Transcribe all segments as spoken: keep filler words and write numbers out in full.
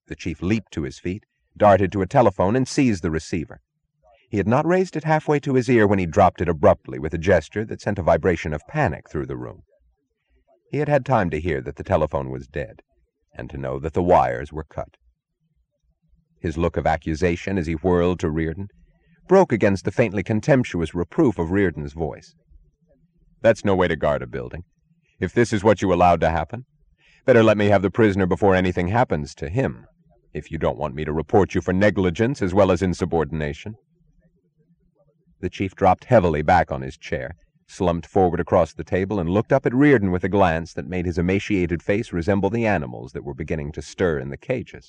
The chief leaped to his feet, darted to a telephone, and seized the receiver. He had not raised it halfway to his ear when he dropped it abruptly with a gesture that sent a vibration of panic through the room. He had had time to hear that the telephone was dead, and to know that the wires were cut. His look of accusation as he whirled to Reardon broke against the faintly contemptuous reproof of Reardon's voice. "That's no way to guard a building. If this is what you allowed to happen, better let me have the prisoner before anything happens to him, if you don't want me to report you for negligence as well as insubordination." The chief dropped heavily back on his chair, slumped forward across the table, and looked up at Reardon with a glance that made his emaciated face resemble the animals that were beginning to stir in the cages.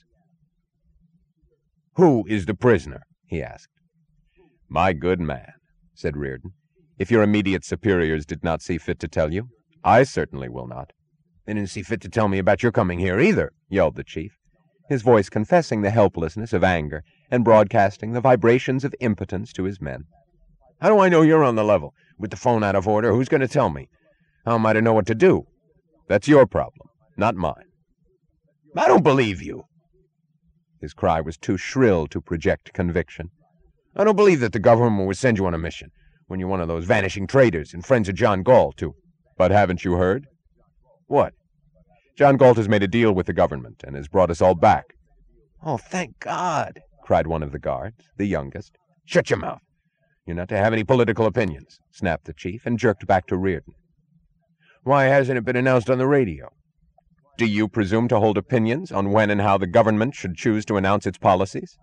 "Who is the prisoner?" he asked. "My good man," said Reardon, "if your immediate superiors did not see fit to tell you, I certainly will not." "They didn't see fit to tell me about your coming here either," yelled the chief, his voice confessing the helplessness of anger and broadcasting the vibrations of impotence to his men. "How do I know you're on the level? With the phone out of order, who's going to tell me? How am I to know what to do?" "That's your problem, not mine." "I don't believe you." His cry was too shrill to project conviction. "I don't believe that the government would send you on a mission when you're one of those vanishing traitors and friends of John Galt, too." "But haven't you heard?" "What?" "John Galt has made a deal with the government and has brought us all back." "Oh, thank God!" cried one of the guards, the youngest. "Shut your mouth. You're not to have any political opinions," snapped the chief, and jerked back to Reardon. "Why hasn't it been announced on the radio?" "Do you presume to hold opinions on when and how the government should choose to announce its policies?"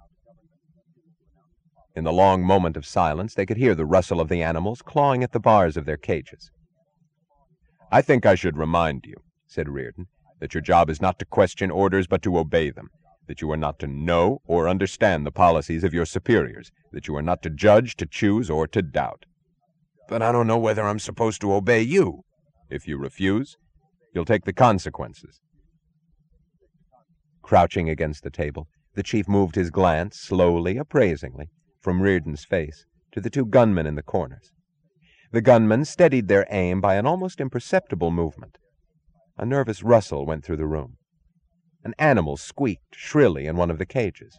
In the long moment of silence, they could hear the rustle of the animals clawing at the bars of their cages. "I think I should remind you," said Reardon, "that your job is not to question orders but to obey them, that you are not to know or understand the policies of your superiors, that you are not to judge, to choose, or to doubt." "But I don't know whether I'm supposed to obey you." "If you refuse, you'll take the consequences." Crouching against the table, the chief moved his glance slowly, appraisingly, from Reardon's face to the two gunmen in the corners. The gunmen steadied their aim by an almost imperceptible movement. A nervous rustle went through the room. An animal squeaked shrilly in one of the cages.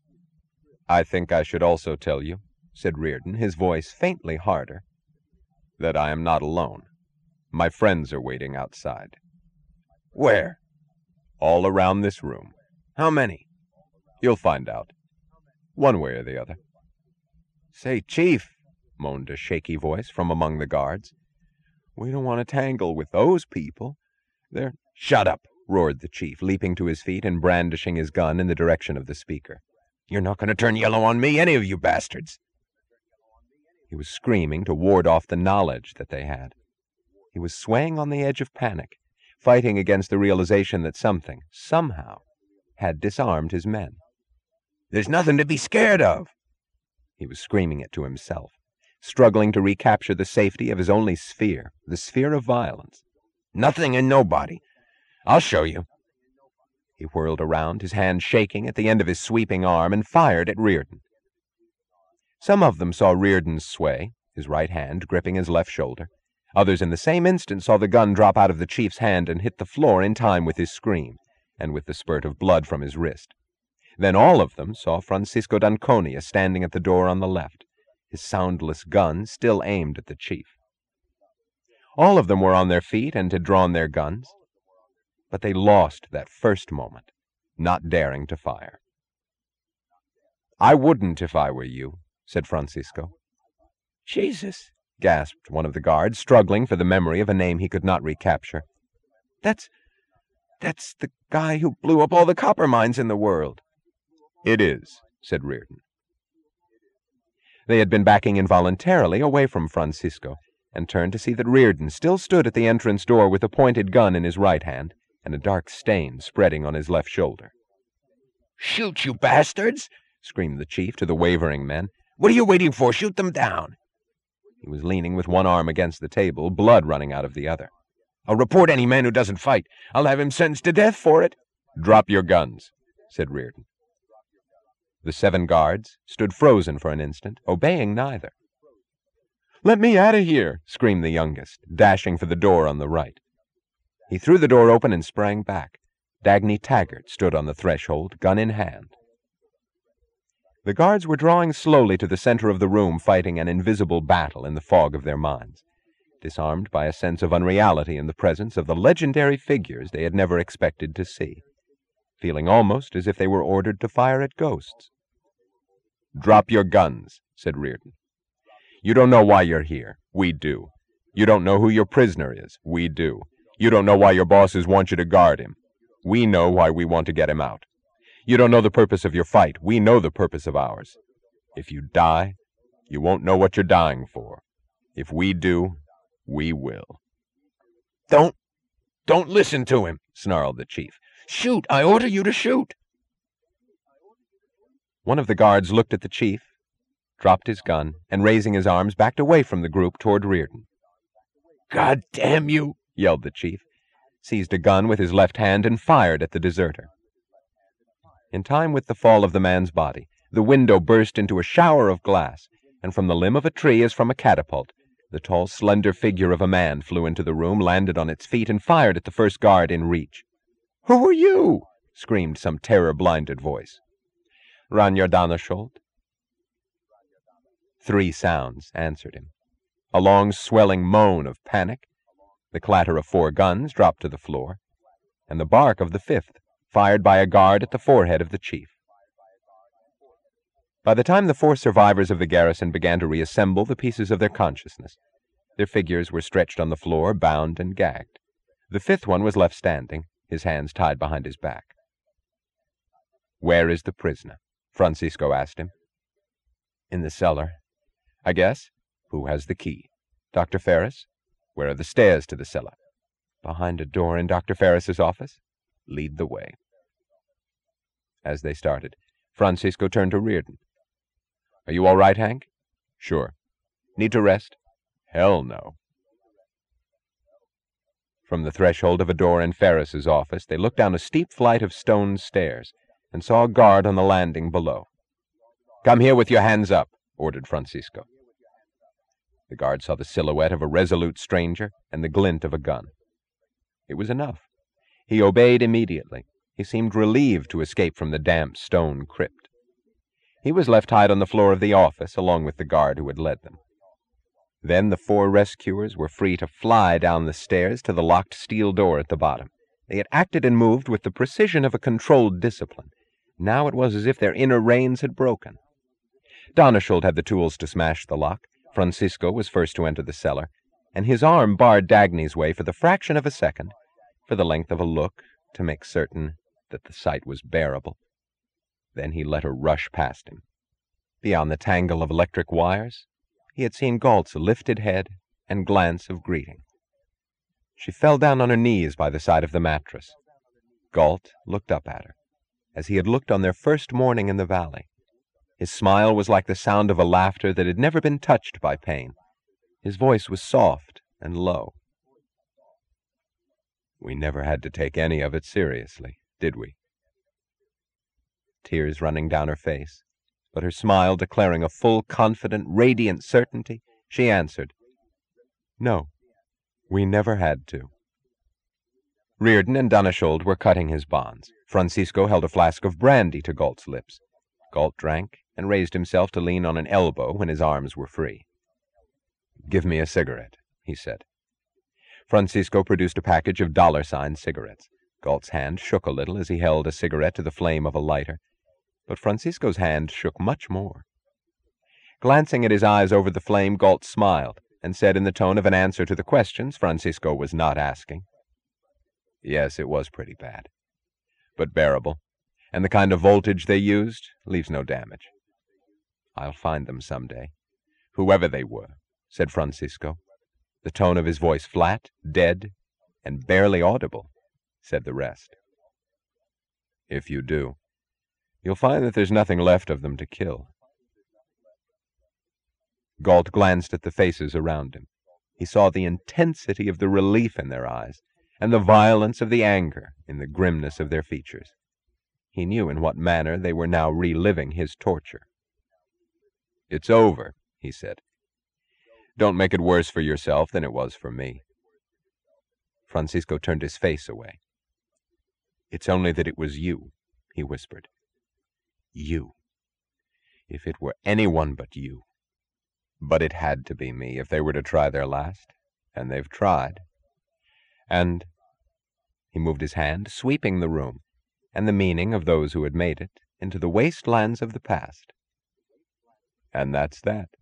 "I think I should also tell you," said Reardon, his voice faintly harder, "that I am not alone. My friends are waiting outside." "Where?" "All around this room." "How many?" "You'll find out. One way or the other." "Say, Chief," moaned a shaky voice from among the guards, "we don't want to tangle with those people. They're—" "Shut up!" roared the chief, leaping to his feet and brandishing his gun in the direction of the speaker. "You're not going to turn yellow on me, any of you bastards!" He was screaming to ward off the knowledge that they had. He was swaying on the edge of panic, fighting against the realization that something, somehow, had disarmed his men. "There's nothing to be scared of!" He was screaming it to himself, struggling to recapture the safety of his only sphere, the sphere of violence. "Nothing and nobody. I'll show you." He whirled around, his hand shaking at the end of his sweeping arm, and fired at Reardon. Some of them saw Reardon's sway, his right hand gripping his left shoulder. Others in the same instant saw the gun drop out of the chief's hand and hit the floor in time with his scream, and with the spurt of blood from his wrist. Then all of them saw Francisco d'Anconia standing at the door on the left, his soundless gun still aimed at the chief. All of them were on their feet and had drawn their guns, but they lost that first moment, not daring to fire. "I wouldn't if I were you," said Francisco. "Jesus," gasped one of the guards, struggling for the memory of a name he could not recapture. That's, that's the guy who blew up all the copper mines in the world." "It is," said Reardon. They had been backing involuntarily away from Francisco, and turned to see that Reardon still stood at the entrance door with a pointed gun in his right hand and a dark stain spreading on his left shoulder. "Shoot, you bastards!" screamed the chief to the wavering men. "What are you waiting for? Shoot them down!" He was leaning with one arm against the table, blood running out of the other. "I'll report any man who doesn't fight. I'll have him sentenced to death for it." "Drop your guns," said Reardon. The seven guards stood frozen for an instant, obeying neither. "Let me out of here!" screamed the youngest, dashing for the door on the right. He threw the door open and sprang back. Dagny Taggart stood on the threshold, gun in hand. The guards were drawing slowly to the center of the room, fighting an invisible battle in the fog of their minds, disarmed by a sense of unreality in the presence of the legendary figures they had never expected to see, feeling almost as if they were ordered to fire at ghosts. "Drop your guns," said Reardon. "You don't know why you're here. We do. You don't know who your prisoner is. We do. You don't know why your bosses want you to guard him. We know why we want to get him out. You don't know the purpose of your fight. We know the purpose of ours. If you die, you won't know what you're dying for. If we do, we will." "Don't, don't listen to him," snarled the chief. "Shoot! I order you to shoot!" One of the guards looked at the chief, dropped his gun, and raising his arms, backed away from the group toward Reardon. "God damn you!" yelled the chief, seized a gun with his left hand, and fired at the deserter. In time with the fall of the man's body, the window burst into a shower of glass, and from the limb of a tree, as from a catapult, the tall, slender figure of a man flew into the room, landed on its feet, and fired at the first guard in reach. "Who are you?" screamed some terror-blinded voice. "Ragnar Danneskjöld." Three sounds answered him. A long, swelling moan of panic, the clatter of four guns dropped to the floor, and the bark of the fifth, fired by a guard at the forehead of the chief. By the time the four survivors of the garrison began to reassemble the pieces of their consciousness, their figures were stretched on the floor, bound and gagged. The fifth one was left standing, his hands tied behind his back. "Where is the prisoner?" Francisco asked him. "In the cellar, I guess." "Who has the key?" "Doctor Ferris." "Where are the stairs to the cellar?" "Behind a door in Doctor Ferris's office." "Lead the way." As they started, Francisco turned to Reardon. "Are you all right, Hank?" "Sure." "Need to rest?" "Hell no." From the threshold of a door in Ferris's office, they looked down a steep flight of stone stairs and saw a guard on the landing below. "Come here with your hands up," ordered Francisco. The guard saw the silhouette of a resolute stranger and the glint of a gun. It was enough. He obeyed immediately. He seemed relieved to escape from the damp stone crypt. He was left tied on the floor of the office, along with the guard who had led them. Then the four rescuers were free to fly down the stairs to the locked steel door at the bottom. They had acted and moved with the precision of a controlled discipline. Now it was as if their inner reins had broken. Danneskjöld had the tools to smash the lock. Francisco was first to enter the cellar, and his arm barred Dagny's way for the fraction of a second, for the length of a look, to make certain that the sight was bearable. Then he let her rush past him. Beyond the tangle of electric wires, he had seen Galt's lifted head and glance of greeting. She fell down on her knees by the side of the mattress. Galt looked up at her, as he had looked on their first morning in the valley. His smile was like the sound of a laughter that had never been touched by pain. His voice was soft and low. "We never had to take any of it seriously, did we?" Tears running down her face, but her smile declaring a full, confident, radiant certainty, she answered, "No, we never had to." Reardon and Danneskjöld were cutting his bonds. Francisco held a flask of brandy to Galt's lips. Galt drank and raised himself to lean on an elbow when his arms were free. "Give me a cigarette," he said. Francisco produced a package of dollar-sign cigarettes. Galt's hand shook a little as he held a cigarette to the flame of a lighter, but Francisco's hand shook much more. Glancing at his eyes over the flame, Galt smiled and said in the tone of an answer to the questions Francisco was not asking, "Yes, it was pretty bad, but bearable, and the kind of voltage they used leaves no damage. I'll find them someday, whoever they were," said Francisco. The tone of his voice flat, dead, and barely audible, said the rest. "If you do, you'll find that there's nothing left of them to kill." Galt glanced at the faces around him. He saw the intensity of the relief in their eyes, and the violence of the anger in the grimness of their features. He knew in what manner they were now reliving his torture. "It's over," he said. "Don't make it worse for yourself than it was for me." Francisco turned his face away. It's only that it was you," he whispered. "You. If it were anyone but you. But it had to be me if they were to try their last. And they've tried. And—" he moved his hand, sweeping the room, and the meaning of those who had made it, into the wastelands of the past. "And that's that."